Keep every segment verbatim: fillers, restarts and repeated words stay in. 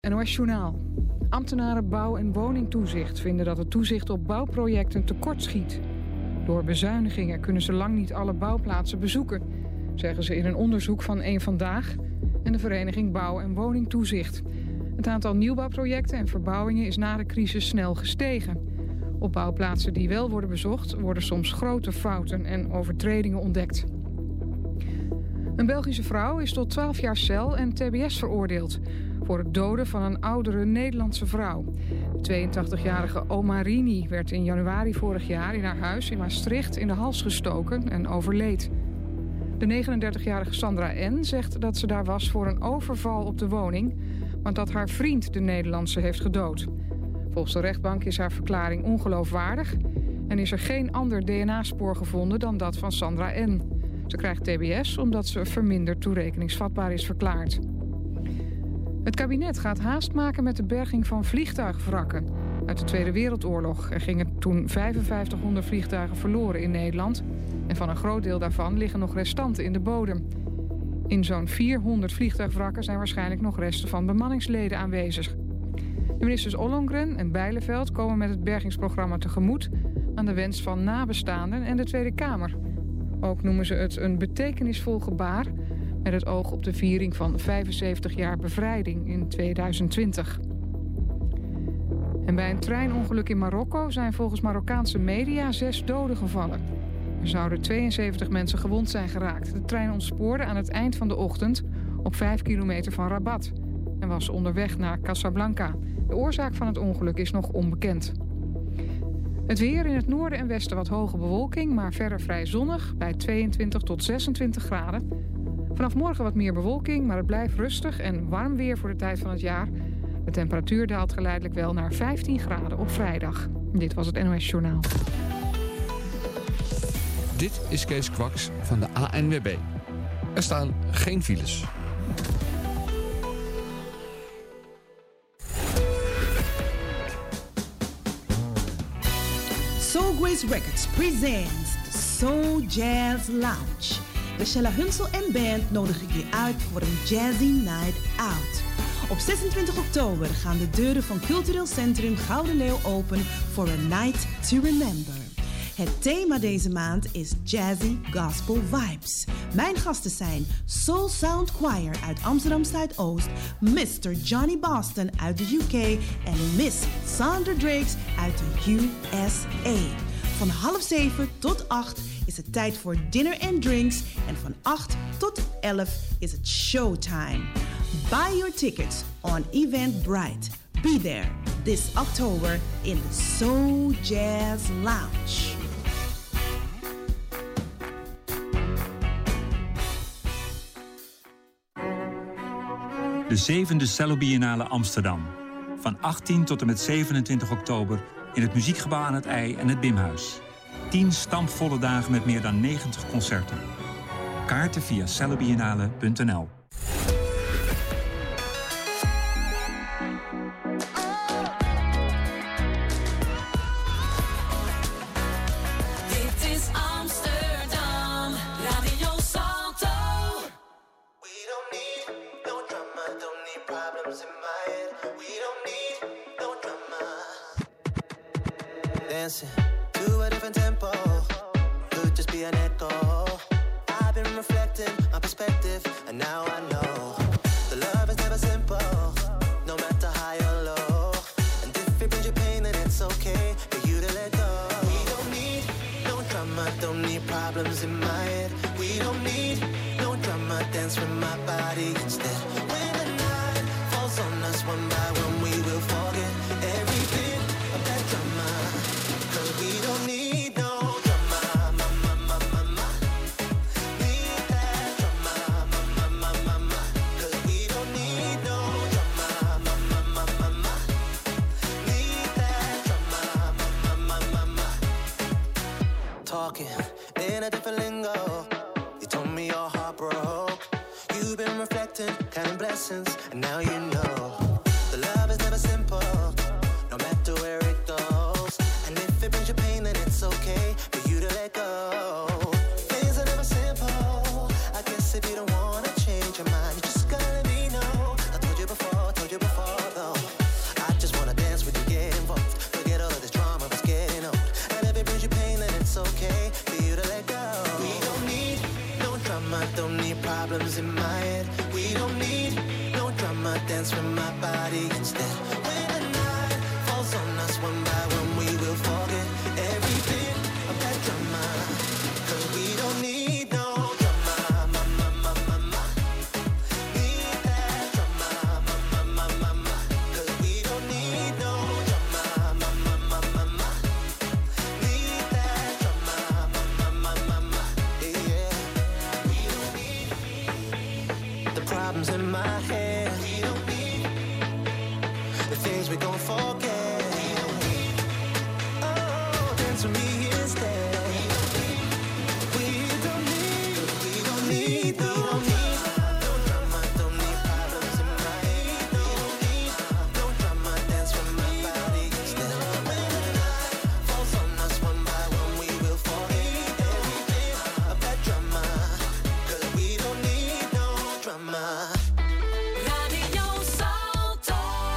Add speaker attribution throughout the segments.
Speaker 1: N O S Journaal. Ambtenaren bouw- en woningtoezicht vinden dat het toezicht op bouwprojecten tekortschiet. Door bezuinigingen kunnen ze lang niet alle bouwplaatsen bezoeken, zeggen ze in een onderzoek van Eén Vandaag en de vereniging Bouw- en Woningtoezicht. Het aantal nieuwbouwprojecten en verbouwingen is na de crisis snel gestegen. Op bouwplaatsen die wel worden bezocht worden soms grote fouten en overtredingen ontdekt. Een Belgische vrouw is tot twaalf jaar cel en T B S veroordeeld voor het doden van een oudere Nederlandse vrouw. De tweeëntachtigjarige Omarini werd in januari vorig jaar in haar huis in Maastricht in de hals gestoken en overleed. De negenendertigjarige Sandra N. zegt dat ze daar was voor een overval op de woning, want dat haar vriend de Nederlandse heeft gedood. Volgens de rechtbank is haar verklaring ongeloofwaardig en is er geen ander D N A-spoor gevonden dan dat van Sandra N. Ze krijgt T B S omdat ze verminderd toerekeningsvatbaar is verklaard. Het kabinet gaat haast maken met de berging van vliegtuigwrakken uit de Tweede Wereldoorlog. Er gingen toen vijfenvijftighonderd vliegtuigen verloren in Nederland en van een groot deel daarvan liggen nog restanten in de bodem. In zo'n vierhonderd vliegtuigwrakken zijn waarschijnlijk nog resten van bemanningsleden aanwezig. De ministers Ollongren en Bijleveld komen met het bergingsprogramma tegemoet aan de wens van nabestaanden en de Tweede Kamer. Ook noemen ze het een betekenisvol gebaar met het oog op de viering van vijfenzeventig jaar bevrijding in tweeduizend twintig. En bij een treinongeluk in Marokko zijn volgens Marokkaanse media zes doden gevallen. Er zouden tweeënzeventig mensen gewond zijn geraakt. De trein ontspoorde aan het eind van de ochtend op vijf kilometer van Rabat en was onderweg naar Casablanca. De oorzaak van het ongeluk is nog onbekend. Het weer in het noorden en westen wat hoge bewolking, maar verder vrij zonnig bij tweeëntwintig tot zesentwintig graden. Vanaf morgen wat meer bewolking, maar het blijft rustig en warm weer voor de tijd van het jaar. De temperatuur daalt geleidelijk wel naar vijftien graden op vrijdag. Dit was het N O S Journaal.
Speaker 2: Dit is Kees Kwaks van de A N W B. Er staan geen files.
Speaker 3: Soul Grace Records presents the Soul Jazz Lounge. Michelle Hunsel en band nodig ik je uit voor een jazzy night out. Op zesentwintig oktober gaan de deuren van Cultureel Centrum Gouden Leeuw open voor a night to remember. Het thema deze maand is Jazzy Gospel Vibes. Mijn gasten zijn Soul Sound Choir uit Amsterdam Zuidoost, mister Johnny Boston uit de U K en Miss Sandra Drakes uit de U S A. Van half zeven tot acht is het tijd voor dinner and drinks en van acht tot elf is het showtime. Buy your tickets on Eventbrite. Be there this October in the Soul Jazz Lounge.
Speaker 4: De zevende Cello Biennale Amsterdam. Van achttien tot en met zevenentwintig oktober in het Muziekgebouw aan het IJ en het Bimhuis. tien stampvolle dagen met meer dan negentig concerten. Kaarten via cellobiennale punt n l.
Speaker 5: Dancing to a different tempo, could just be an echo. I've been reflecting my perspective, and now I know the love is never simple, no matter high or low. And if it brings you pain, then it's okay for you to let go. We don't need no drama, don't need problems in my head. We don't need no drama, dance with my body instead. When the night falls on us one by one, we will forget every bit of that drama. We don't need no drama, ma, ma, ma, ma, ma. Need that drama, ma, ma, ma, ma, ma. 'Cause we don't need no drama, ma, ma, ma, ma, ma. Need that drama, ma, ma, ma, ma, ma. Talking in a different lingo. You told me your heart broke. You've been reflecting, counting blessings, and now you know the love is never simple, no matter where it goes. And if it brings you pain, then it's okay for you to let go. Things are never simple. I guess if you don't wanna change your mind, you just gotta let me know. I told you before, told you before. problems in my head. We don't need no drama, dance from my body instead. When the night falls on us one by one, we will forget every bit of that drama. Cause we don't need no drama, ma, ma, ma, ma, ma. Need that drama, ma, ma, ma, ma, ma. Cause we don't need no drama, ma, ma, ma, ma, ma. Need that drama, ma, ma, ma, ma, ma. Yeah. We don't need the problems in my head. We don't need the things we gon' forget. We don't need, oh, dance with me instead. We don't need, we don't need, we don't need no drama, don't need problems in my head. We don't need no drama, dance from my body instead. When the night falls on us one by one, we will forget every bit of that drama. Cause we don't need no drama.
Speaker 6: Radio Salto.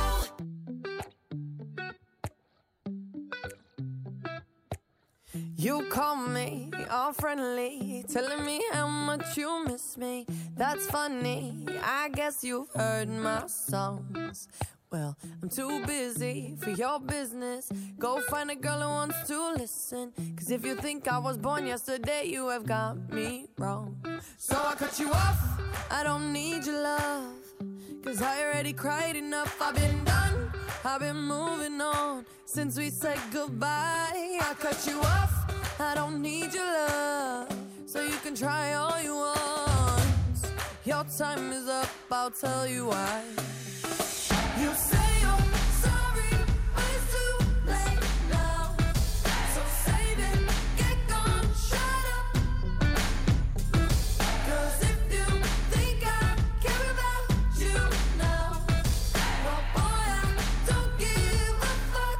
Speaker 7: You call me all friendly, telling me how much you miss me. That's funny, I guess you've heard my songs. Well, I'm too busy for your business. Go find a girl who wants to listen. Cause if you think I was born yesterday, you have got me wrong. So I cut you off, I don't need your love. Cause I already cried enough, I've been done, I've been moving on since we said goodbye. I cut you off, I don't need your love. So you can try all you want. Your time is up, I'll tell you why. You say you're sorry, but it's too late now. So save it, get gone, shut up. Cause if you think I care about you now, well boy, I don't give a fuck.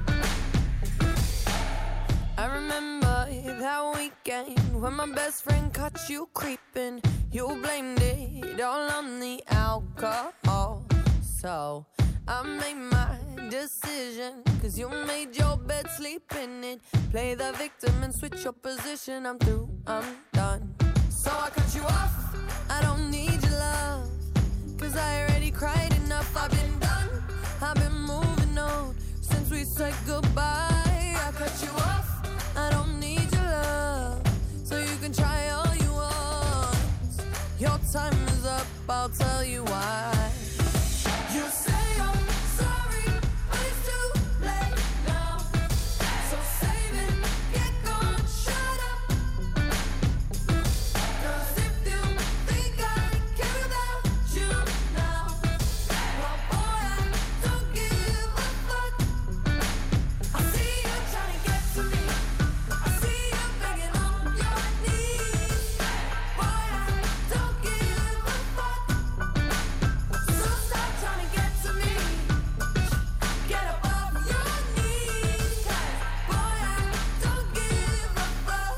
Speaker 7: I remember that weekend when my best friend caught you creeping. You blamed it all on the alcohol. So I made my decision, cause you made your bed, sleep in it. Play the victim and switch your position. I'm through, I'm done. So I cut you off, I don't need your love. Cause I already cried enough, I've been done, I've been moving on since we said goodbye. I cut you off, I don't need your love. So you can try all you want. Your time is up, I'll tell you why. You say you're sorry, but it's too late now. So save it, get gone, shut up. Cause if you think I care about you now, well boy, I don't give a fuck. I see you trying to get to me, I see you begging on your knees. Boy, I don't give a fuck. So stop trying to get to me, get up off your knees. Cause boy, I don't give a fuck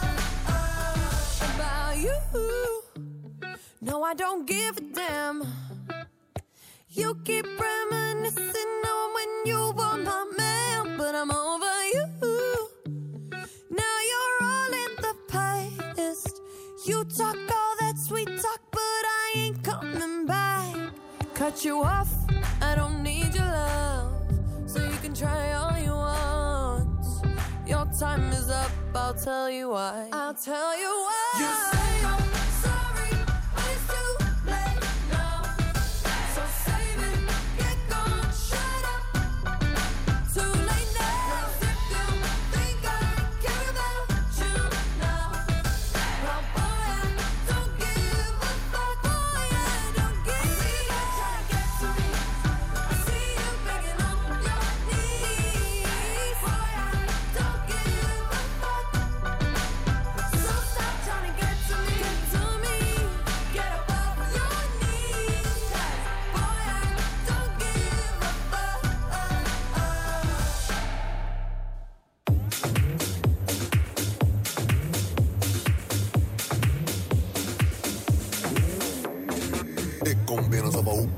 Speaker 7: about you. No, I don't give a damn. You keep reminiscing on when you were my man, but I'm over you. Now you're all in the past. You talk all that sweet talk, but I ain't coming back. Cut you off, I don't need your love. So you can try all you want. Your time is up, I'll tell you why. I'll tell you why. You say you're sorry, but it's too late now. So save it, get gone, shut up. Too late now. Cause if you think I care about you now, well boy, I don't give a fuck. Boy, I don't give a fuck. I see you trying to get to me, I see you begging on your knees. Boy, I don't give a fuck. So stop trying to get to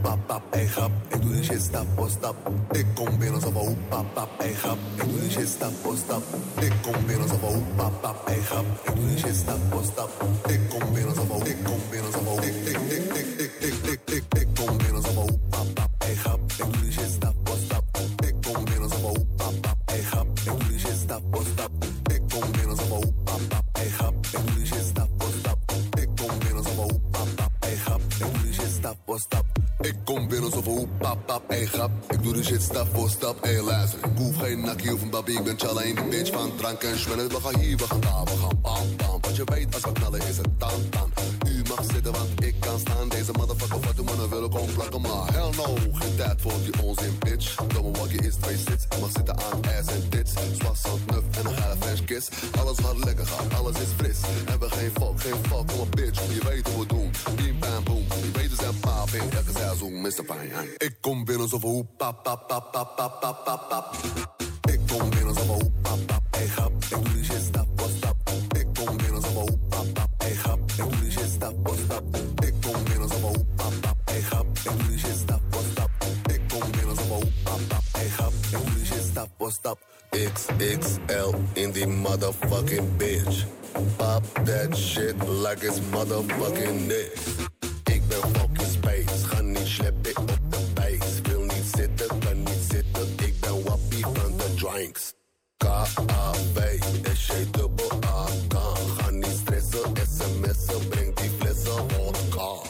Speaker 8: pap, pap, ey grap. Ik doe die shit stap voor stap. Ik kom binnen alsof hoe pap, pap, ey grap. Ik doe die shit stap voor stap. Ik kom binnen alsof hoe pap, pap, ey grap. Ik doe die shit stap voor stap. Ik kom binnen alsof ik kom binnen alsof ik ik ik ik ik ik ik ik ik kom binnen alsof hoe pap, pap, ey grap. Ik doe die shit stap voor stap. Ik kom binnen alsof hoe pap, pap, ey grap. Ik doe die shit stap voor stap. Ik kom binnen alsof hoe pap, pap, ey grap. Ik doe die shit stap voor stap. Ik kom binnen alsof hoe pap, pap, ey grap. Ik doe die shit stap voor stap. Ik kom binnen alsof hoe pap, pap, ey grap. Ik doe die shit stap voor stap, ey luister. Ik hoef geen nakkie of een babi, ik ben challa in die bitch van drank en schwellen. We gaan hier, we gaan daar, we gaan bam, bam. Want je weet, als we knallen is het dan, dan. U mag zitten, want ik kan staan. Deze motherfucker, wat de mannen willen komen plakken. Maar hell no, geen tijd voor die onzin, bitch. Domme walkie is twee sits. Je mag zitten aan ass en tits. Zwas, zand, nuf en een geile French kiss. Alles wat lekker gaat, alles is fris. Hebben geen fuck, geen fuck, kom op bitch. Je weet hoe we doen, bim bam boom. Je weet we zijn paap in elke seizoen, mister Fine. Ik kom binnen alsof hoe pap, pap, pap, pap, pap, pap, pap, pap. Ik kom binnen alsof hoe pap, pap, ey grap. Ik doe die shit stap voor stap. Ik kom binnen alsof hoe pap, pap, ey grap. Ik doe die shit stap voor stap. Ik kom binnen alsof hoe pap, pap, ey grap. Ik doe die shit stap voor stap. Ik kom binnen alsof hoe pap, pap, ey grap. Ik doe die shit stap voor stap. X X L in die motherfucking bitch. Pop that shit like it's motherfucking niks. Ik ben fucking space, ga niet sleppen op de base. Wil niet zitten, kan niet zitten, ik ben wappie van de drinks. K A B S J dubbel A K. Ga niet stressen, sms'en, breng die flessen vodka.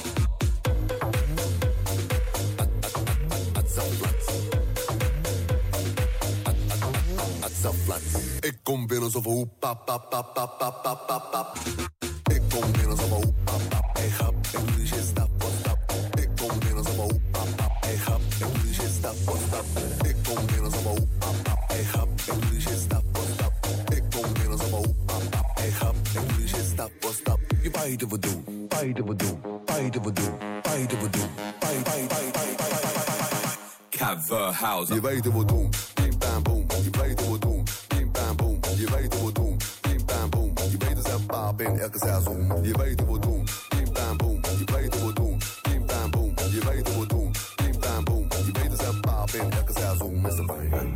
Speaker 8: Ik kom binnen alsof hoe pap, pap, pap, pap, pap, pap, pap, pap. Ik kom binnen alsof hoe pap, pap, ey grap. Ik doe die shit stap voor stap. Ik kom binnen alsof hoe pap, pap, ey grap. Ik doe die shit stap voor stap. Ik kom binnen alsof hoe pap, pap, ey grap. Ik doe die shit stap voor stap. Ik kom binnen alsof hoe pap, pap, ey grap. Ik doe die shit stap voor stap. Je weet wat we doen, weet wat we doen, weet wat we doen, weet wat we doen, weet, weet, weet, weet, weet.
Speaker 9: Coverhouse.
Speaker 8: Je weet wat we doen, bim bam boom. Je weet wat we doen. Je weet hoe we doen, bim bam boom. Je weet we zijn paap in elke seizoen. Je weet hoe we doen, bim bam boom. Je weet hoe we doen, bim bam boom. Je weet hoe we doen, bim bam boom. Je weet we zijn paap in elke seizoen. mister Fine.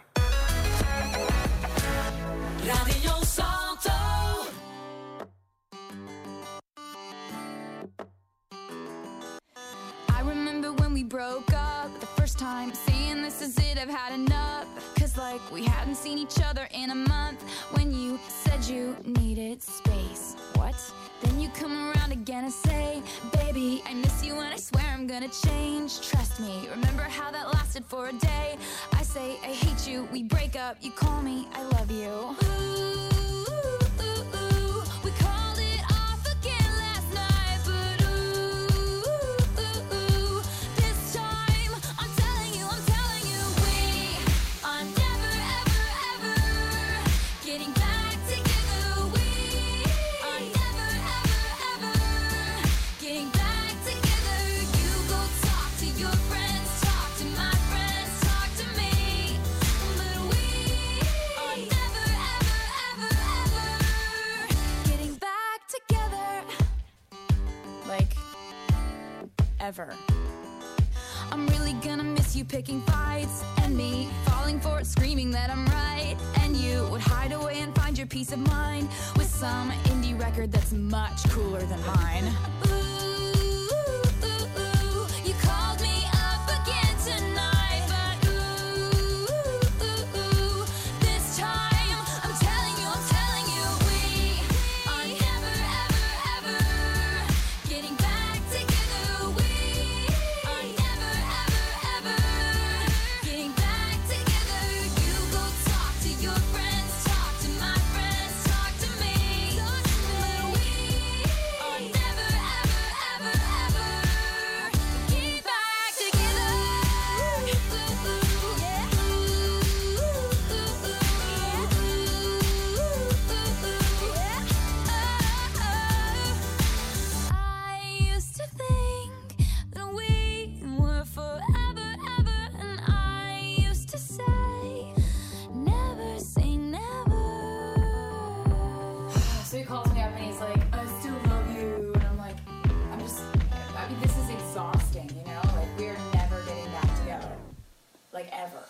Speaker 6: Radio Salto.
Speaker 10: I remember when we broke up the first time, saying this is it, I've had enough. Cause like we hadn't seen each other in a month. When you said you needed space. What? Then you come around again and say, baby, I miss you and I swear I'm gonna change. Trust me, remember how that lasted for a day. I say I hate you, we break up, you call me, I love you. Ooh. Ever. I'm really gonna miss you picking fights and me falling for it, screaming that I'm right. And you would hide away and find your peace of mind with some indie record that's much cooler than mine. Ooh, ooh, ooh. You called me up again tonight, but ooh, ooh, ooh. This time I'm telling you, I'm telling you, we are never, ever, ever getting back together. Never ever
Speaker 9: like ever.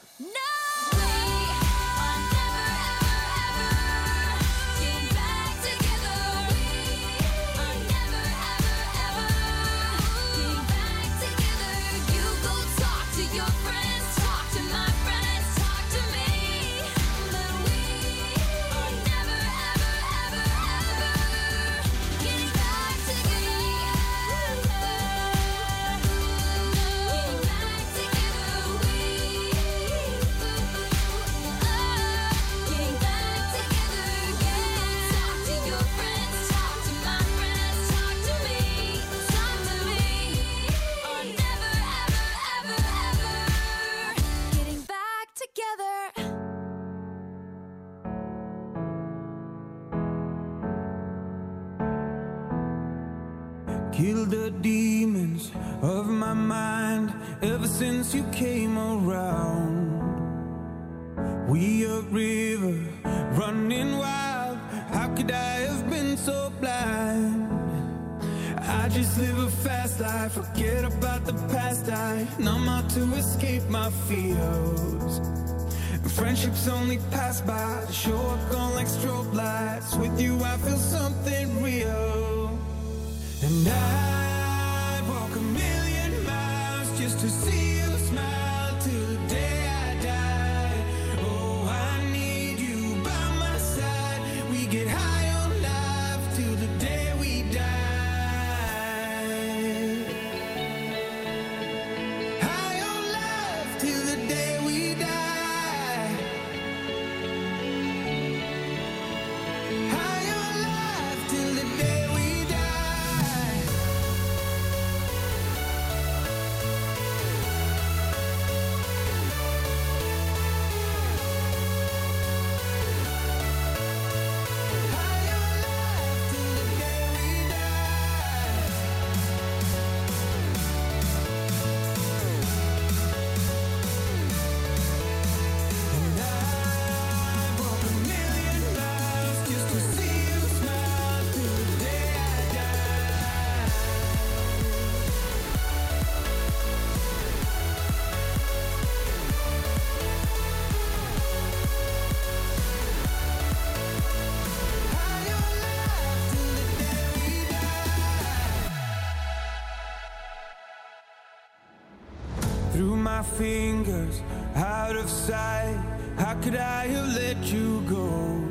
Speaker 11: Kill the demons of my mind ever since you came around. We a river running wild. How could I have been so blind? I just live a fast life, forget about the past. I numb out to escape my fears. Friendships only pass by, show up gone like strobe lights. With you I feel something real. And I'd walk a million miles just to see you smile till the day I die. Oh, I need you by my side. We get high on life till the day we die. High on life till the day we die. High on life till the day we die. Through my fingers, out of sight. How could I have let you go?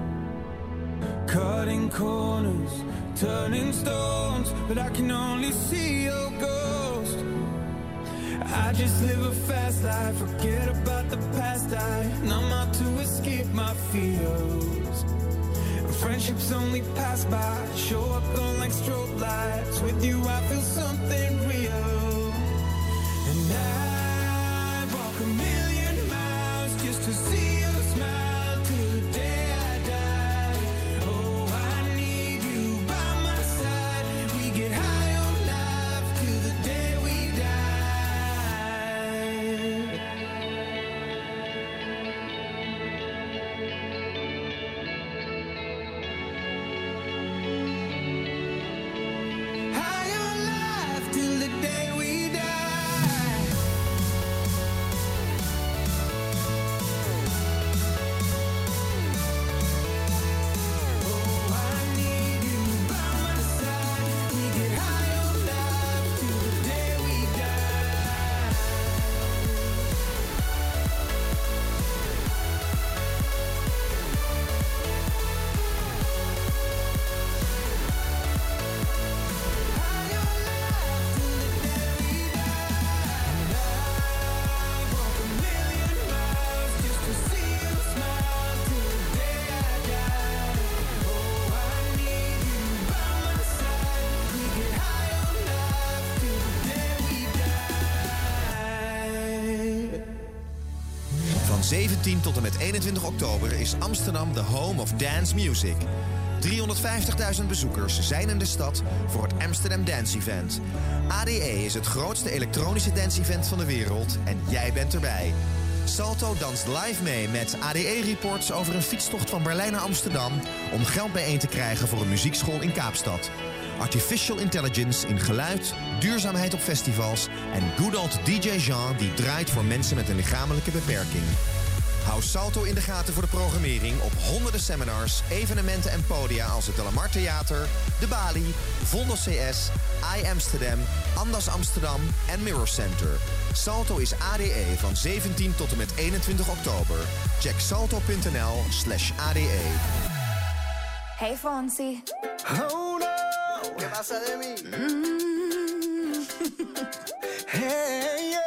Speaker 11: Cutting corners, turning stones, but I can only see your ghost. I just live a fast life, forget about the past. I numb out to escape my fears. Friendships only pass by, show up on like strobe lights. With you I feel something real. And I'd walk a million miles just to see you smile till the day I die. Oh, I need you by my side. We get high on life till the day we die. High on life till the day we die. Oh, I need you by my side. We get high on life till the day we die. High on life till the day we die. And I walk a million miles just to see you smile till the day I die. Oh, I need you by my side. We get high on life till the day we die.
Speaker 12: Van zeventien tot en met eenentwintig oktober is Amsterdam de home of dance music. driehonderdvijftigduizend bezoekers zijn in de stad voor het Amsterdam Dance Event. A D E is het grootste elektronische dance-event van de wereld en jij bent erbij. Salto danst live mee met A D E-reports over een fietstocht van Berlijn naar Amsterdam om geld bijeen te krijgen voor een muziekschool in Kaapstad. artificial intelligence in geluid, duurzaamheid op festivals en good old D J Jean die draait voor mensen met een lichamelijke beperking. Hou Salto in de gaten voor de programmering op honderden seminars, evenementen en podia als het De La Mar Theater, De Bali, Vondel C S, I Amsterdam, Andas Amsterdam en Mirror Center. Salto is A D E van zeventien tot en met eenentwintig oktober. Check salto.nl slash ADE.
Speaker 10: Hey Fonsi.
Speaker 5: Oh no, ¿qué pasa de mí? Mm. Hey,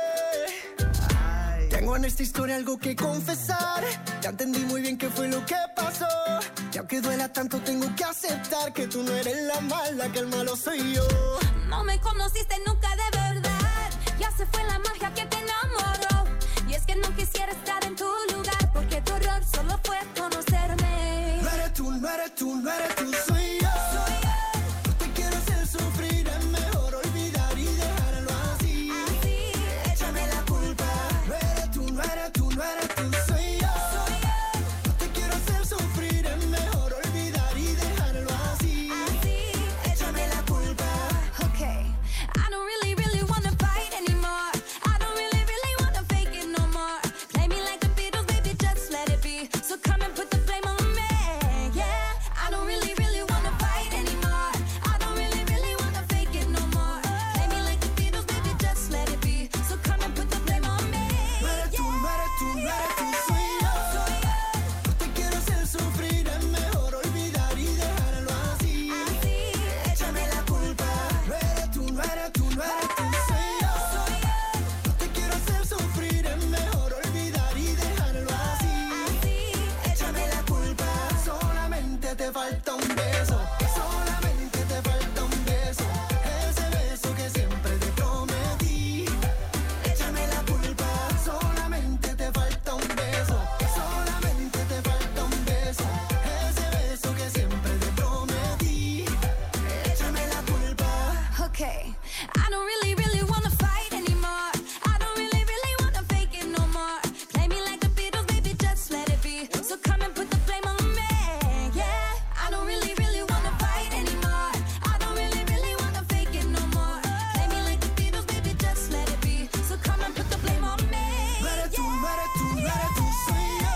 Speaker 5: yeah. Tengo en esta historia algo que confesar. Ya entendí muy bien qué fue lo que pasó. Y aunque duela tanto tengo que aceptar que tú no eres la mala, que el malo soy yo.
Speaker 10: No me conociste nunca de verdad. Ya se fue la magia que te enamoró. Y es que no quisiera estar en tu lugar, porque tu error solo fue conocerme.
Speaker 5: No eres tú, no eres tú, no eres tú, soy yo.
Speaker 10: Soy yo.
Speaker 5: No te quiero hacer sufrir, es mejor olvidar y dejarlo así.
Speaker 10: Así,
Speaker 5: Échame la culpa. No eres tú, no eres tú, no eres tú, soy yo.
Speaker 10: soy yo.
Speaker 5: No te quiero hacer sufrir, es mejor olvidar y dejarlo así.
Speaker 10: Así,
Speaker 5: Échame la culpa.
Speaker 10: okay. I don't really, really wanna fight anymore. I don't really, really wanna fake it no more. Play me like the Beatles, baby, just let it be. So come and put the blame on me, yeah. I don't really, really wanna fight anymore. I don't really, really wanna fake it no more. Play me like the Beatles, baby, just let it be. So come and put the blame on me,
Speaker 5: No eres tú, no eres tú, no eres tú, soy yo.
Speaker 10: soy yo.
Speaker 5: No te quiero hacer sufrir, es mejor olvidar y dejarlo así.
Speaker 10: Así,
Speaker 5: Échame la culpa. No eres tú, no eres tú, no eres tú, soy yo.
Speaker 10: soy yo.
Speaker 5: No te quiero hacer sufrir, es mejor olvidar y dejarlo así.
Speaker 10: Así,
Speaker 5: Échame la culpa. Solamente te falta un beso. Solamente te falta un beso. Ese beso que siempre te prometí. Échame la culpa. Solamente te falta un beso. Solamente te falta un beso. Ese beso que siempre te prometí. Échame la culpa.
Speaker 10: okay. I don't really, really wanna fight anymore. I don't really, really wanna fake it no more. Play me like the Beatles, baby, just let it be. So come and put the blame on me, yeah. I don't really, really wanna fight anymore. I don't really, really wanna fake it no more. Play me like the Beatles, baby, just let it be. So come and put the blame on me,
Speaker 5: No eres tú, no eres tú, no eres tú, soy yo.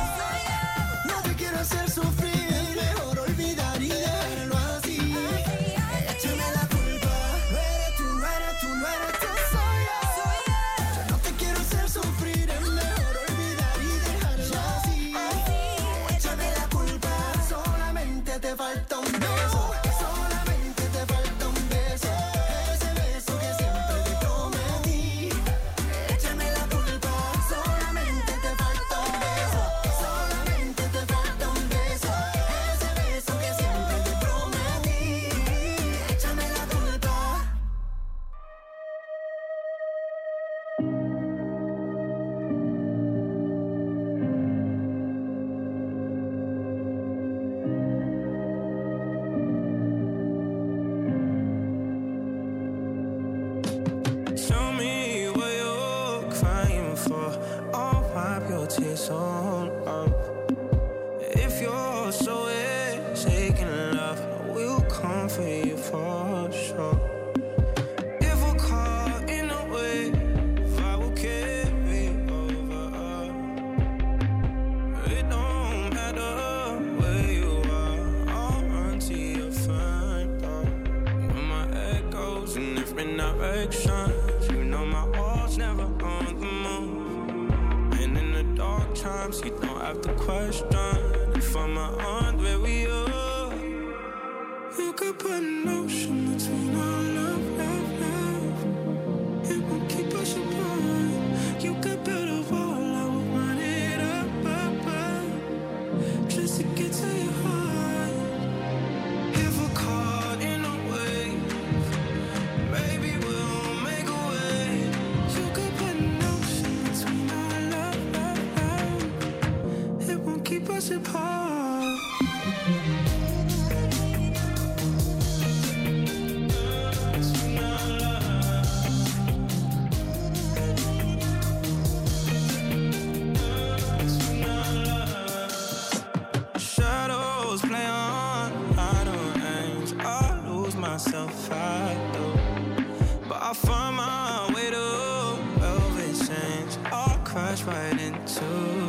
Speaker 5: No te quiero hacer sufrir, es mejor olvidar y dejarlo así. Échame la culpa. No eres tú, no eres tú, no eres tú, soy yo. No te quiero hacer sufrir, es mejor olvidar y dejarlo así. Échame la culpa. Solamente te falta un beso. Solamente te falta un beso. Ese beso que siempre te prometí. Échame la culpa. Solamente te falta un beso. Solamente te falta un beso. Ese beso que siempre te prometí. Échame la culpa.
Speaker 11: Tell me what you're crying for. I'll wipe your tears on up. If you're so taking love, I will come for you for sure. If we're caught in a wave, I will carry over. It don't matter where you are, I'll run to your front door. You're my echoes in different directions. You know my heart's never on the move. And in the dark times, you don't have to question if I'm on where we are. You could put an ocean between our love, love, love. It will keep us apart. You could build a wall, I will run it up, up, up, just to get to your heart. If we're caught in a wave, maybe we'll make a way. You could put an ocean between our love, love, love. It won't keep us apart. Shadows play on idle aims. I lose myself into.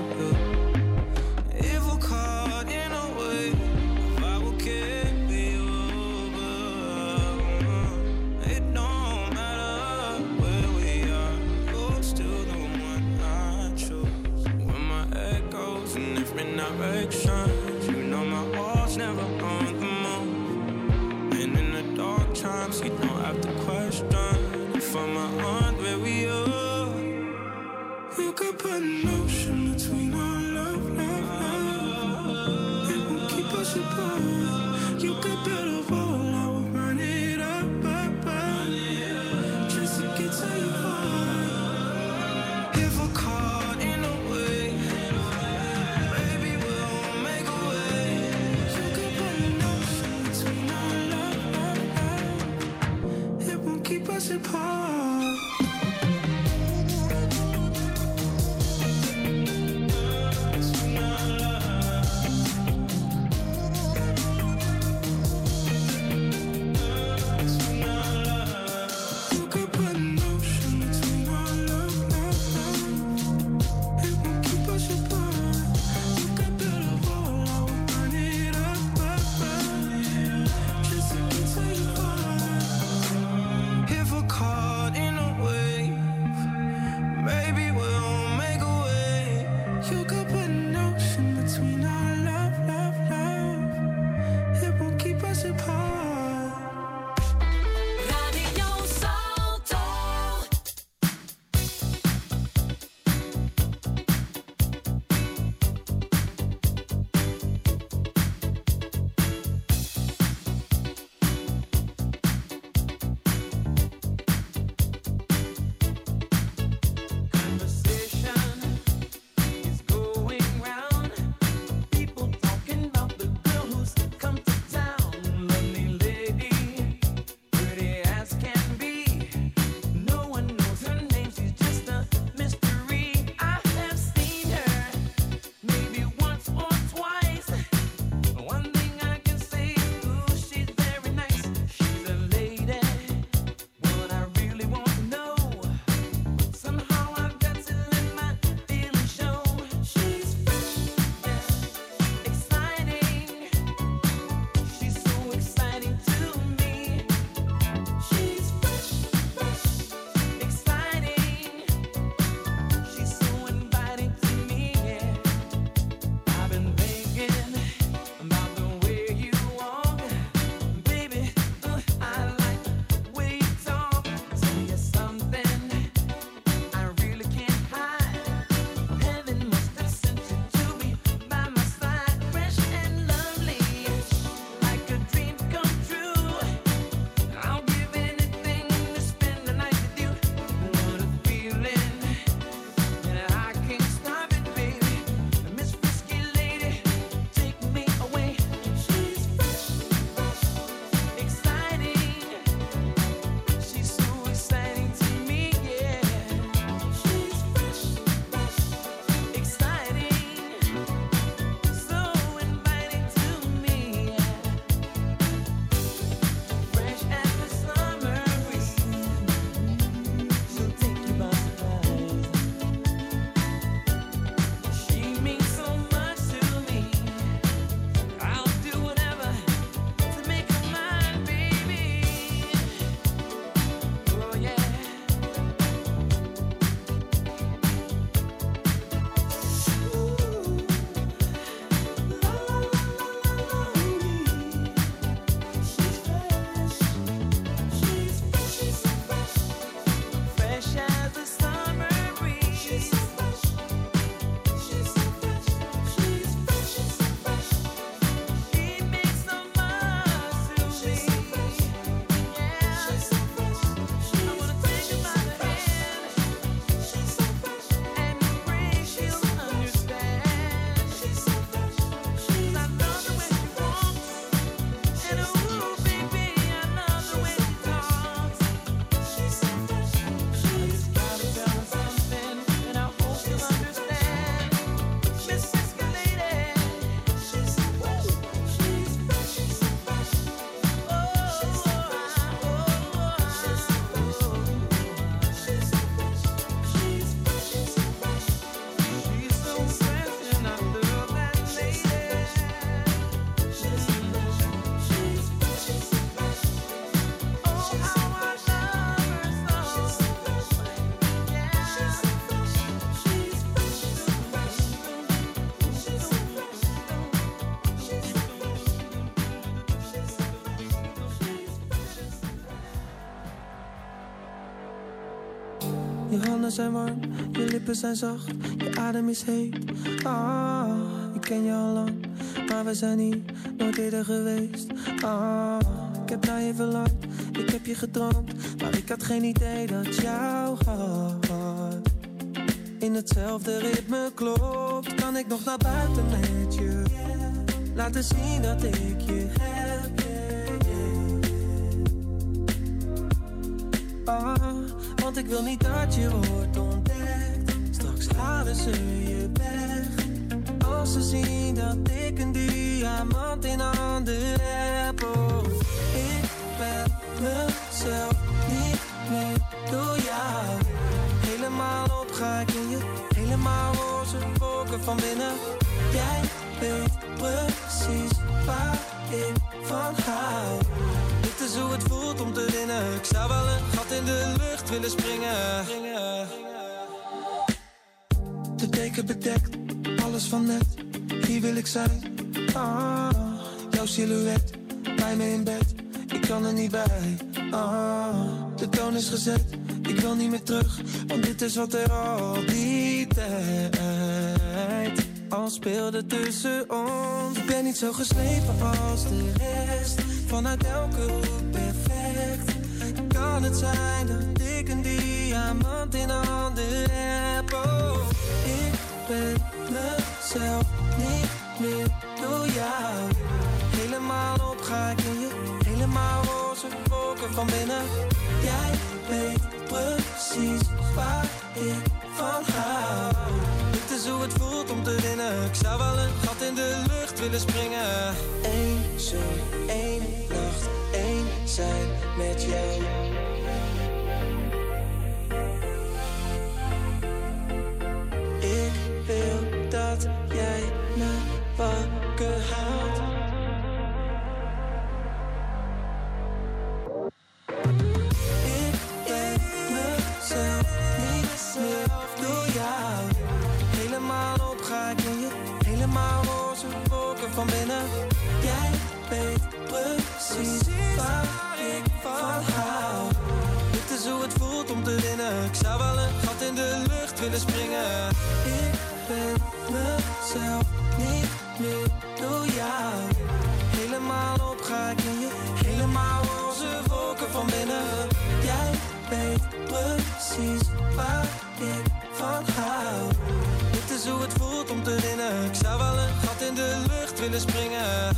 Speaker 11: If we're caught in a wave, I will carry you over. It don't matter where we are, you're still the one I choose. When my echoes in different directions, you know my heart's never on the move. And in the dark times, you don't have to question if I'm on where we are. You could put an ocean between our love, love, love. It won't keep us apart. You could build a wall, I will run it up, up, up, just to get to your heart. If we're caught in a wave, baby, we'll make a way. You could put an ocean between our love, love, love. It won't keep us apart. Je handen zijn warm, je lippen zijn zacht, je adem is heet. Ah, ik ken je al lang, maar we zijn hier nooit eerder geweest. Ah, ik heb naar je verlangd, ik heb je gedroomd, maar ik had geen idee dat jou had. In hetzelfde ritme klopt, kan ik nog naar buiten met je. Laten zien dat ik je heb. Ah, want ik wil niet dat je wordt ontdekt. Straks halen ze je weg. Als ze zien dat ik een diamant in handen heb. Oh, ik ben mezelf niet meer door jou. Helemaal op ga ik in je. Helemaal roze wolken van binnen. Jij weet precies waar ik van hou. Dit is hoe het voelt om te winnen. Ik zou wel een gat in de lucht willen springen. De deken bedekt, alles van net. Hier wil ik zijn. Ah, jouw silhouet, bij me in bed. Ik kan er niet bij. Ah, de toon is gezet. Ik wil niet meer terug, want dit is wat er al die tijd al speelde tussen ons. Ik ben niet zo geslepen als de rest. Vanuit elke hoek perfect. Kan het zijn dat ik een diamant in handen heb? Oh, ik ben mezelf niet meer door jou. Helemaal op ga ik in je. Helemaal roze wolken van binnen. Jij weet precies waar ik van hou. Dit is hoe het voelt om te winnen. Ik zou wel een gat in de lucht willen springen. Eén zoen, één nacht, één zijn met jou. Ik wil dat jij me wakker houdt. Ik ben mezelf niet meer door jou. Helemaal op ga ik in je. Helemaal roze wolken van binnen. Jij weet precies waar ik van hou. Dit is hoe het voelt om te winnen. Ik zou wel een gat in de lucht willen springen. Ik ben mezelf niet meer door jou. Helemaal op ga ik in je. Helemaal roze wolken van binnen. Jij weet precies waar ik van hou. Dit is hoe het voelt om te winnen. Ik zou wel een gat in de lucht willen springen.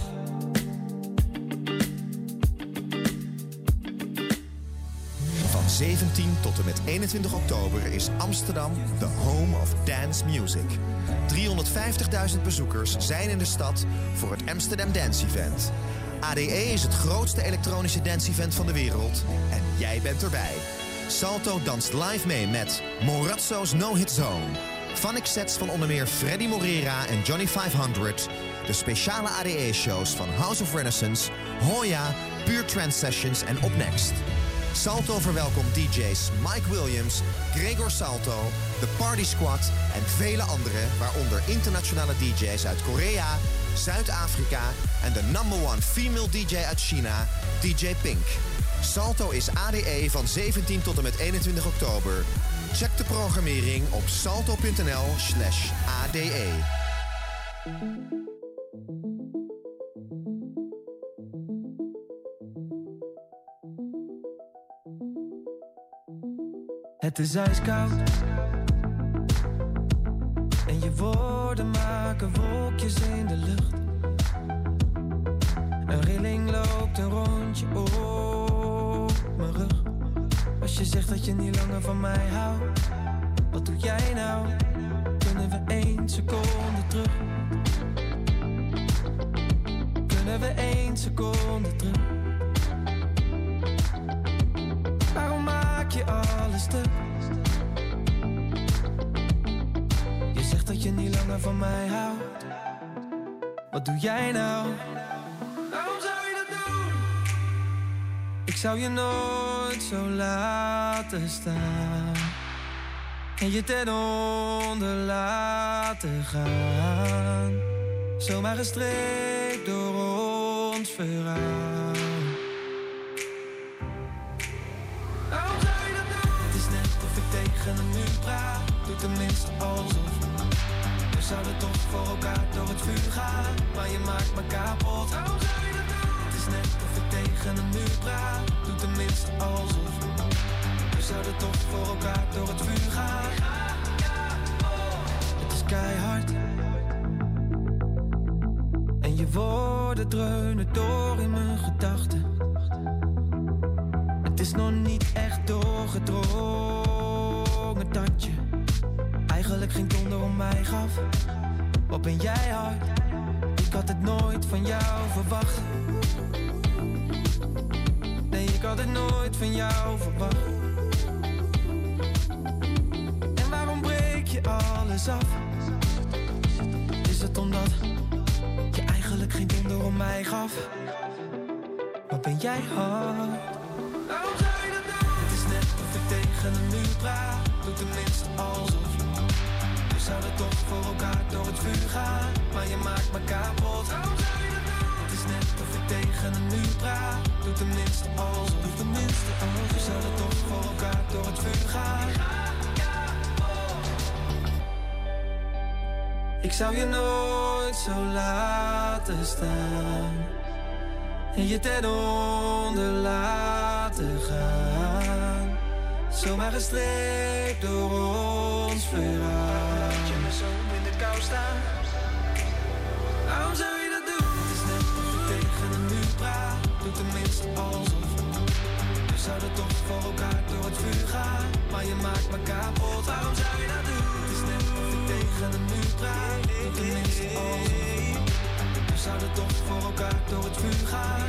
Speaker 12: Van zeventien tot en met eenentwintig oktober is Amsterdam the home of dance music. driehonderdvijftigduizend bezoekers zijn in de stad voor het Amsterdam Dance Event. A D E is het grootste elektronische dance event van de wereld en jij bent erbij. Salto danst live mee met Morazzo's No Hit Zone. Fanic sets van onder meer Freddy Morera en Johnny vijfhonderd. De speciale A D E-shows van House of Renaissance, Hoya, Pure Trance Sessions en Up Next. Salto verwelkomt D J's Mike Williams, Gregor Salto, The Party Squad en vele anderen, waaronder internationale D J's uit Korea, Zuid-Afrika en de number one female D J uit China, D J Pink. Salto is A D E van zeventien tot en met eenentwintig oktober. Check de programmering op salto.nl slash ADE.
Speaker 11: Het is ijskoud en je woorden maken wolkjes in de lucht. Een rilling loopt een rondje op mijn rug. Als je zegt dat je niet langer van mij houdt, wat doe jij nou? Kunnen we één seconde terug? Kunnen we één seconde terug? Waarom maak je alles stuk? Je zegt dat je niet langer van mij houdt. Wat doe jij nou? Waarom zou je dat doen? Ik zou je nooit zo laten staan en je ten onder laten gaan. Zomaar gestreept door ons verhaal. Waarom zou je dat doen? Het is net of ik tegen tegen een muur praat, doe tenminste alsof. We zouden toch voor elkaar door het vuur gaan, maar je maakt me kapot. Waarom zou je dat doen? Het is net of ik tegen een muur praat, doe tenminste alsof. We zouden toch voor elkaar door het vuur gaan. Het is keihard en je woorden dreunen door in mijn gedachten. Het is nog niet echt doorgedrongen dat je eigenlijk geen donder om mij gaf. Wat ben jij hard? Ik had het nooit van jou verwacht. Nee, ik had het nooit van jou verwacht. En waarom breek je alles af? Is het omdat je eigenlijk geen donder om mij gaf? Wat ben jij hard? Waarom zou je dat doen? Het is net of ik tegen een muur praat, doe tenminste alsof. We zouden toch voor elkaar door het vuur gaan, maar je maakt me kapot. Waarom zou je dat doen? Het is net of ik tegen een muur praat, doe tenminste alsof. Doe tenminste alsof. We zouden toch voor elkaar door het vuur gaan. Ik zou je nooit zo laten staan en je ten onder laten gaan. Zomaar gestreept door ons verhaal. Laat je me zo in de kou staan. Waarom zou je dat doen? Het is net of ik tegen een muur praat, doe tenminste alsof. We zouden toch voor elkaar door het vuur gaan, maar je maakt me kapot. Waarom zou je dat doen? Het is net of ik tegen een muur praat, doe tenminste alsof. We zouden toch voor elkaar door het vuur gaan.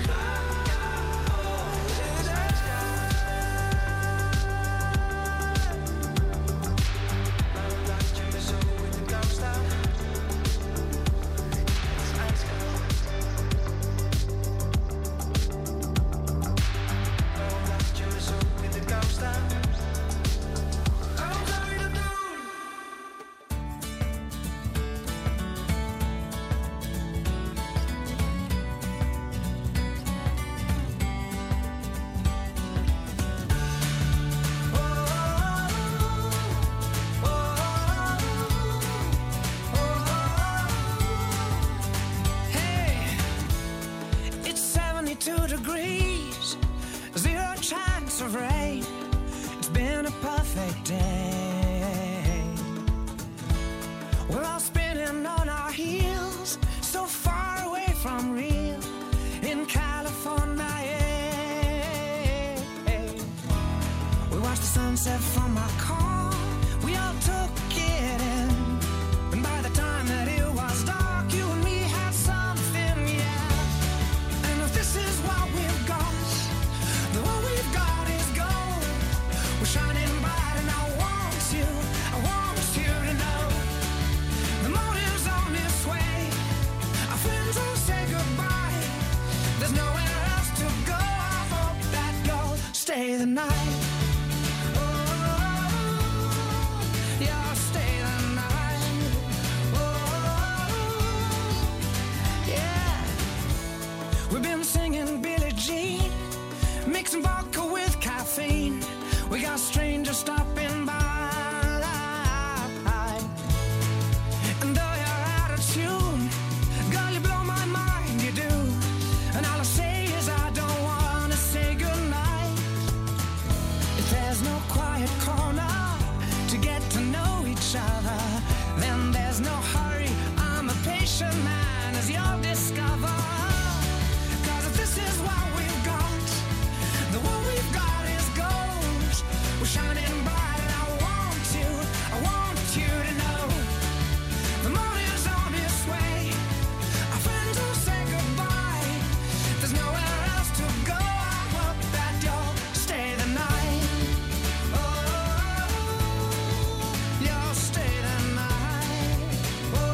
Speaker 9: Oh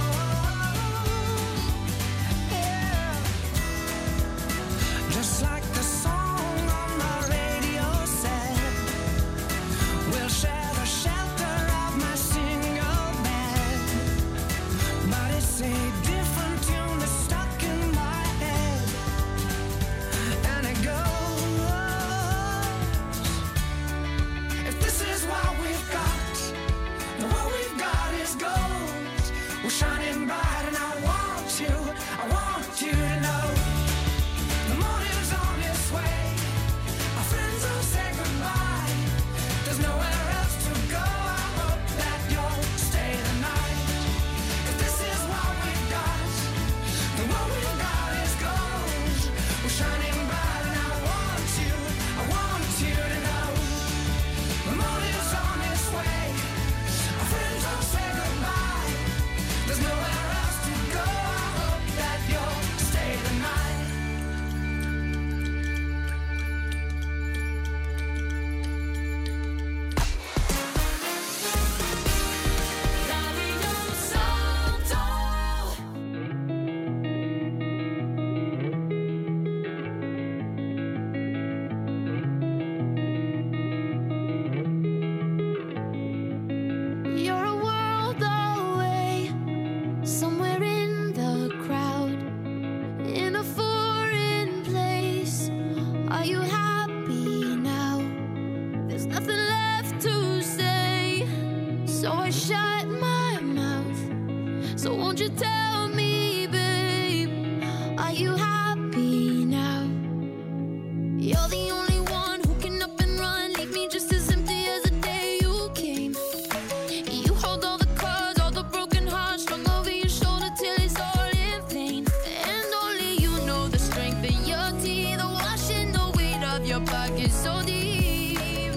Speaker 10: So won't you tell me, babe, are you happy now? You're the only one who can up and run, leave me just as empty as the day you came. You hold all the cards, all the broken hearts strung over your shoulder till it's all in vain. And only you know the strength in your teeth, the washing the weight of your pocket so deep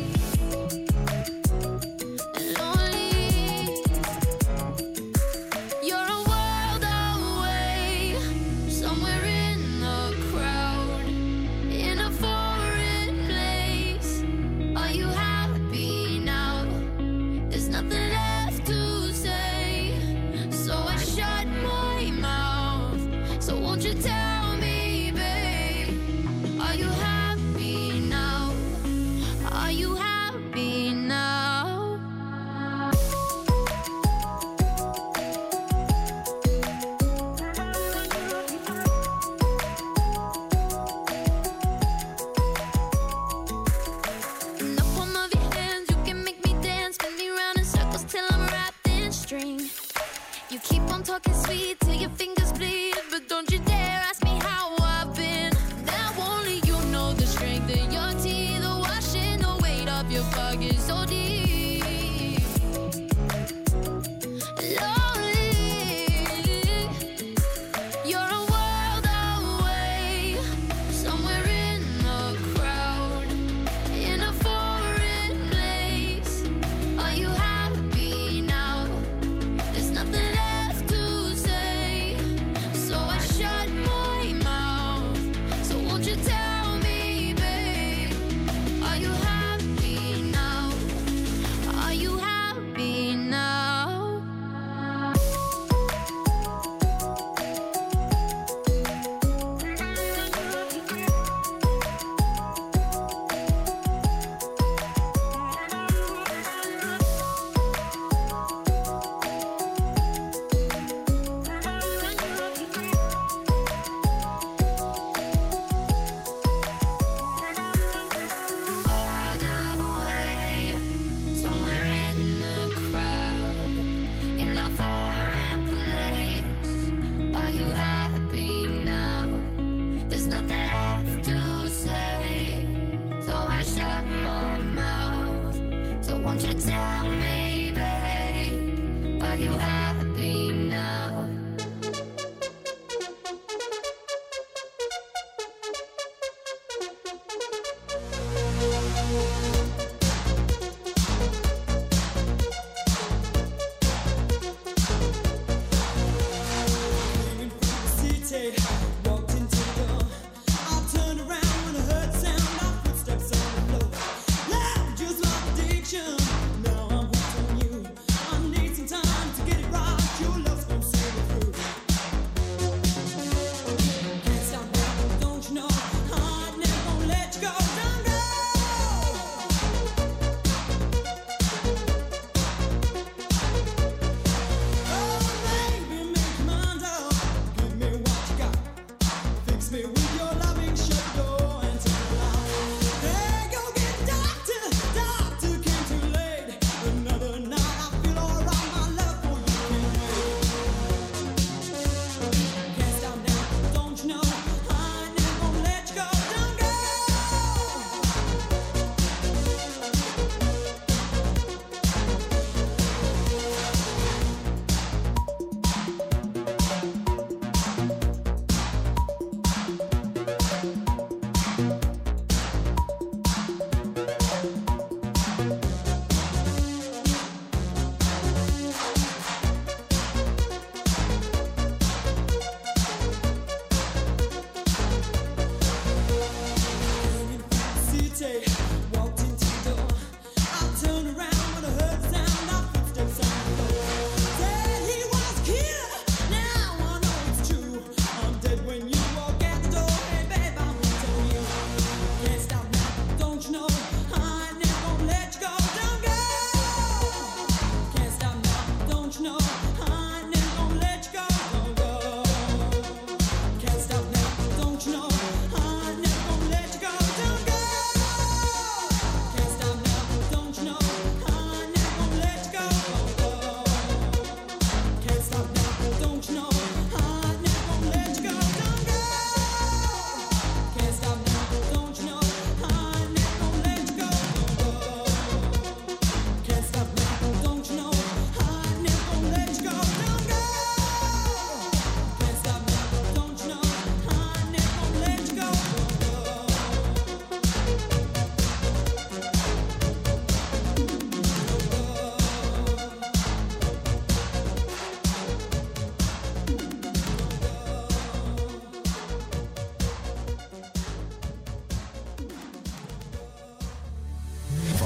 Speaker 10: and lonely. You're a world away, somewhere in the crowd, in a foreign place. Are you happy now? There's nothing left to say, so I shut my mouth. So won't you tell me, babe, are you happy now? Are you happy now? In the palm of your hands, you can make me dance, spin me round in circles till I'm wrapped in string. You keep on talking sweet till your fingers bleed, but don't you dare ask me how I've been. Now only you know the strength in your teeth, the washing the weight of your pocket so deep. Lonely, you're a world away, somewhere in the crowd, in a foreign place. Are you happy now? There's nothing left to say, so I shut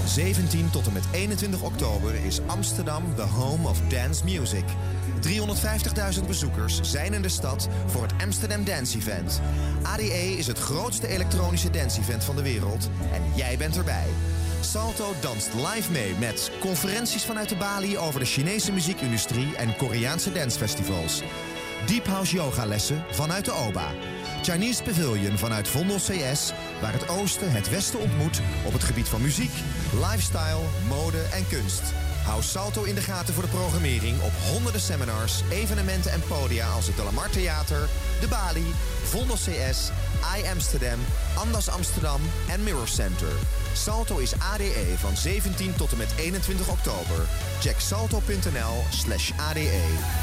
Speaker 12: Van zeventien tot en met eenentwintig oktober is Amsterdam the home of dance music. driehonderdvijftigduizend bezoekers zijn in de stad voor het Amsterdam Dance Event. A D E is het grootste elektronische dance-event van de wereld en jij bent erbij. Salto danst live mee met conferenties vanuit de Bali over de Chinese muziekindustrie en Koreaanse dancefestivals. Deep House yogalessen vanuit de O B A. Chinese Pavilion vanuit Vondel C S, waar het oosten het westen ontmoet op het gebied van muziek, lifestyle, mode en kunst. Hou Salto in de gaten voor de programmering op honderden seminars, evenementen en podia als het De Lamar Theater, de Bali, Vondel C S, I Amsterdam, Andas Amsterdam en Mirror Center. Salto is A D E van zeventien tot en met eenentwintig oktober. Check salto.nl slash ADE.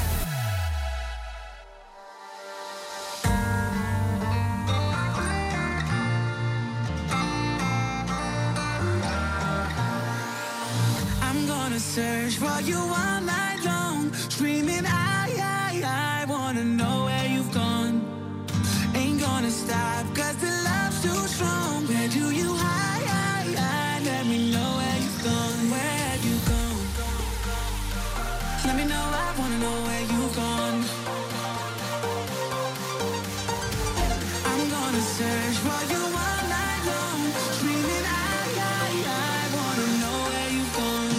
Speaker 11: Search for you all night long, screaming I, I, I wanna know where you've gone. Ain't gonna stop, cause the love's too strong. Where do you hide, hide, hide? Let me know where you've gone. Where have you gone? Let me know, I wanna know where you've gone. I'm gonna search for you all night long, screaming I, I, I wanna know where you've gone.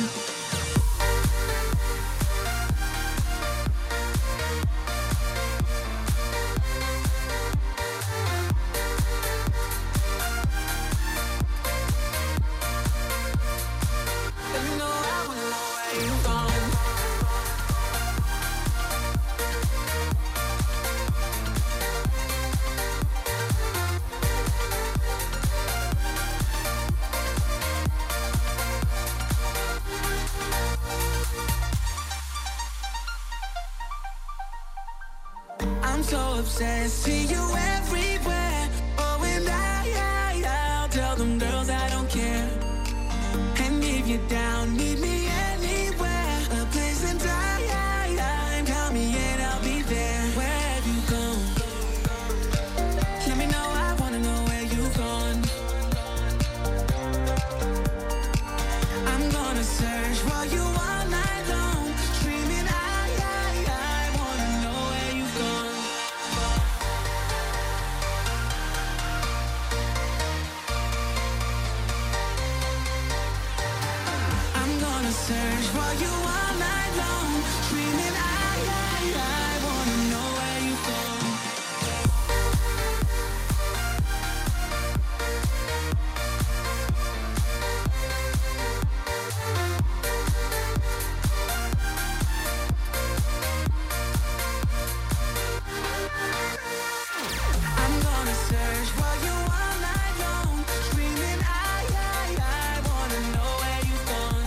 Speaker 11: I'm so obsessed, see you everywhere. Oh, and I, I, I'll tell them girls I don't care. And if you're down, meet me anywhere. A place in time, I, I, call me and I'll be there. Where have you gone? Let me know, I wanna know where you've gone. I'm gonna search for you all night long, screaming I, I, I wanna know where you've gone. Search for you all night long, screaming I, I, I wanna know where you've gone. I'm gonna search for you all night long, screaming I, I, I wanna know where you've gone.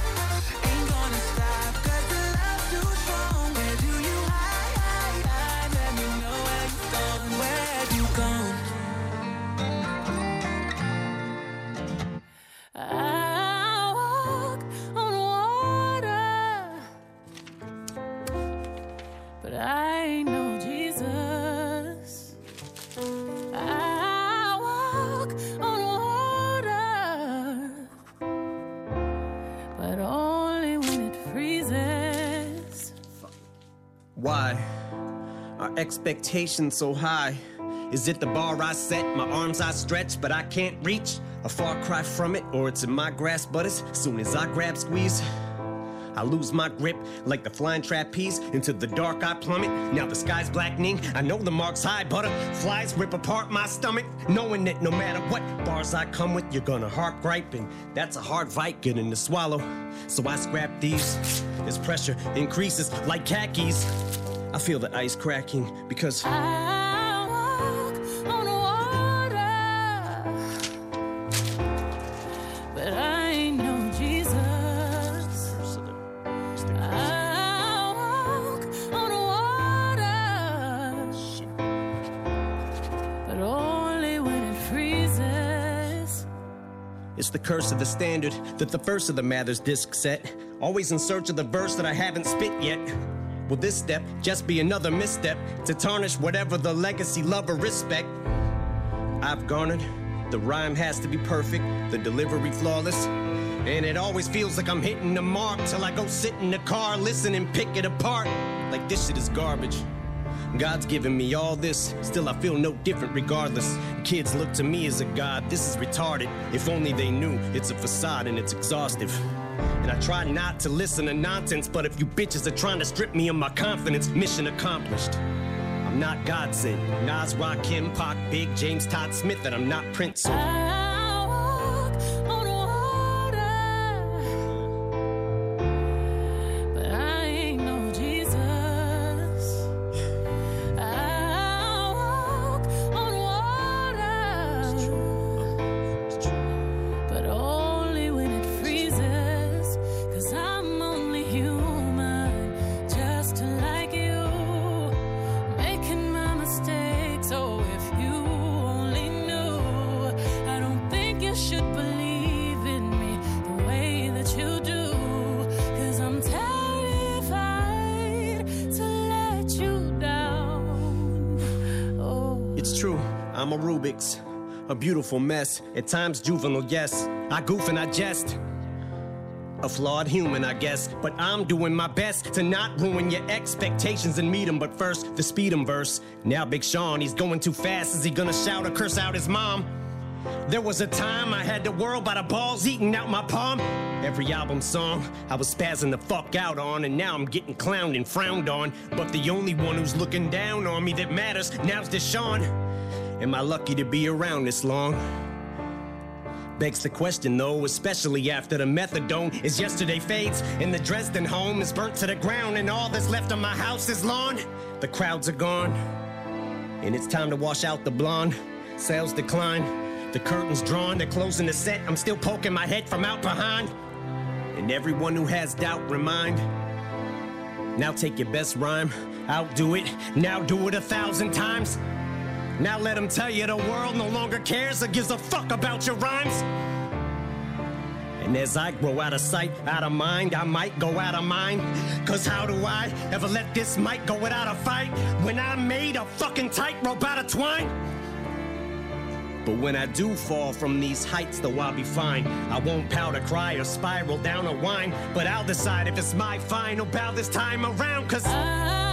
Speaker 9: Why are expectations so high? Is it the bar I set, my arms I stretch, but I can't reach? A far cry from it, or it's in my grasp, but as soon as I grab, squeeze, I lose my grip like the flying trapeze. Into the dark I plummet, now the sky's blackening. I know the mark's high, butterflies rip apart my stomach, knowing that no matter what bars I come with, you're gonna heart gripe, and that's a hard fight getting to swallow. So I scrap these, as pressure increases like khakis. I feel the ice cracking because
Speaker 10: I walk on water, but I ain't no Jesus. I walk on water, but only when it freezes.
Speaker 9: it's the curse of the standard that the first of the Mathers disc set. Always in search of the verse that I haven't spit yet. Will this step just be another misstep to tarnish whatever the legacy, love, or respect I've garnered? The rhyme has to be perfect, the delivery flawless. And it always feels like I'm hitting the mark till I go sit in the car, listen and pick it apart. Like this shit is garbage. God's given me all this, still I feel no different regardless. Kids look to me as a god, this is retarded. If only they knew, it's a facade and it's exhaustive. And I try not to listen to nonsense, but if you bitches are trying to strip me of my confidence, mission accomplished. I'm not God sent, Nas, Rakim, Pac, Big, James, Todd Smith, and I'm not Prince. So I'm a Rubik's, a beautiful mess. At times juvenile, yes. I goof and I jest. A flawed human, I guess. But I'm doing my best to not ruin your expectations and meet him. But first, the speed 'em verse. Now Big Sean, he's going too fast. Is he gonna shout or curse out his mom? There was a time I had the world by the balls eating out my palm. Every album song I was spazzing the fuck out on, and now I'm getting clowned and frowned on. But the only one who's looking down on me that matters now's Deshaun. Am I lucky to be around this long? Begs the question though, especially after the methadone is yesterday fades and the Dresden home is burnt to the ground and all that's left of my house is lawn. The crowds are gone and it's time to wash out the blonde. Sales decline, the curtains drawn, they're closing the set. I'm still poking my head from out behind. And everyone who has doubt, remind. Now take your best rhyme, outdo it, now do it a thousand times. Now let them tell you the world no longer cares or gives a fuck about your rhymes. And as I grow out of sight, out of mind, I might go out of mind. Cause how do I ever let this mic go without a fight when I made a fucking tightrope out of twine? But when I do fall from these heights, though I'll be fine. I won't pout or cry or spiral down or whine, but I'll decide if it's my final bow this time around. Cause I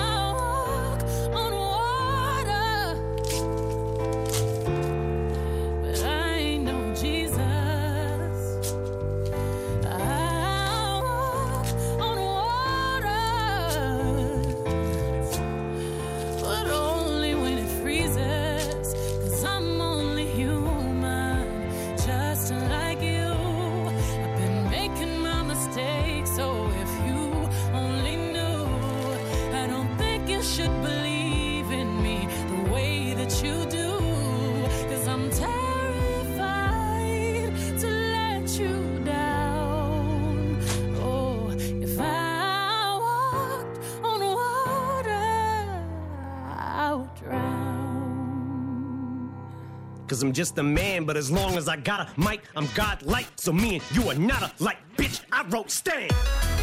Speaker 9: Cause I'm just a man, but as long as I got a mic, I'm God-like. So me and you are not alike, bitch, I wrote Stan.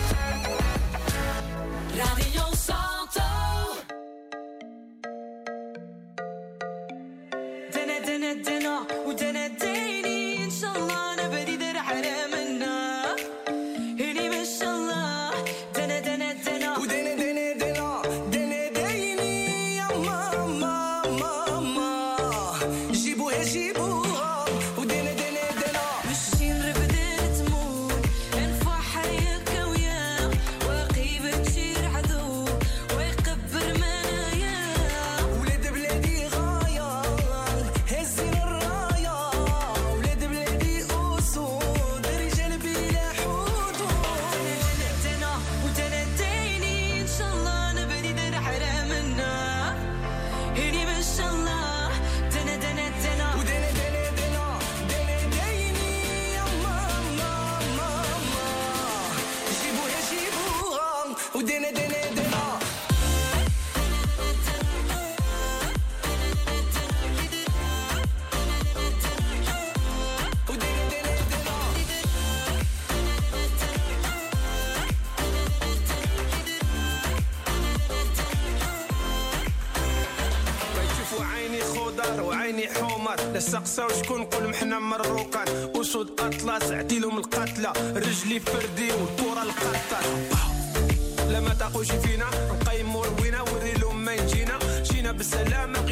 Speaker 6: Radio Salto.
Speaker 13: دنا دنا دنا ودنا ديني إن شاء الله أنا بريد رح أرمنا هني ما شاء الله دنا دنا دنا ودنا دنا دنا دنا ديني يا ماما ماما جيبوها جيبوها ودنا دنا دنا ماشي نرفد تموت نفح حياك وياه واقي بتشير عذو ويقبر منايا ولاد بلادي غاية هزين الراية
Speaker 11: الحمار لا سقساو شكون نقول محنا مروكان وسود اطلس عديلهم القتله رجلي فردي والكره القطه لا ما تاقوش فينا نقيموا روينا وريلهم ما يجينا جينا بالسلامه